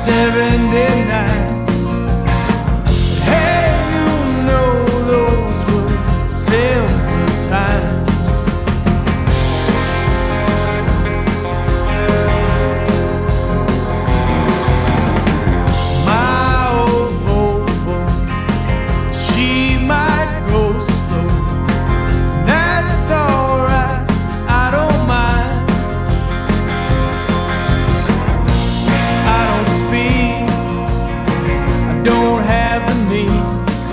'79. Hey, you know those were simple times. My old Volvo, she might go slow. That's alright, I don't mind. I don't speed, I don't have the need.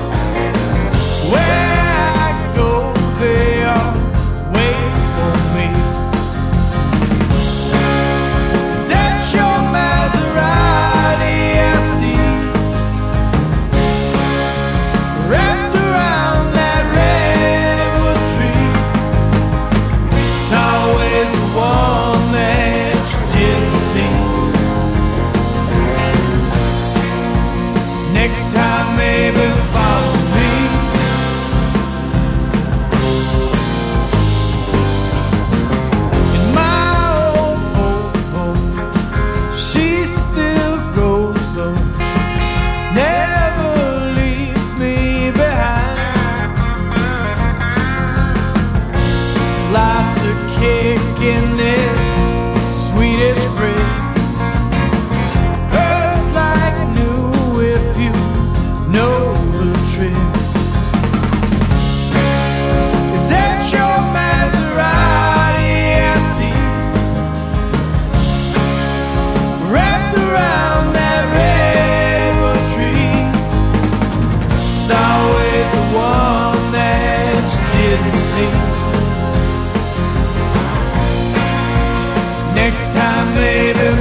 Where I go, they all wait for me. Is that your Maserati I see? Wrapped around that redwood tree. It's always the one that you didn't see. Next time, maybe follow me. In my old Volvo, she still goes though, never leaves me behind. Lots of kick in this Swedish brick. Hurts like new if you know the tricks. Is that your Maserati I see? Wrapped around that redwood tree. It's always the one that you didn't see. Next time, maybe